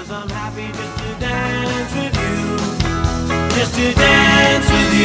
'cause I'm happy just to dance with you. Just to dance with you.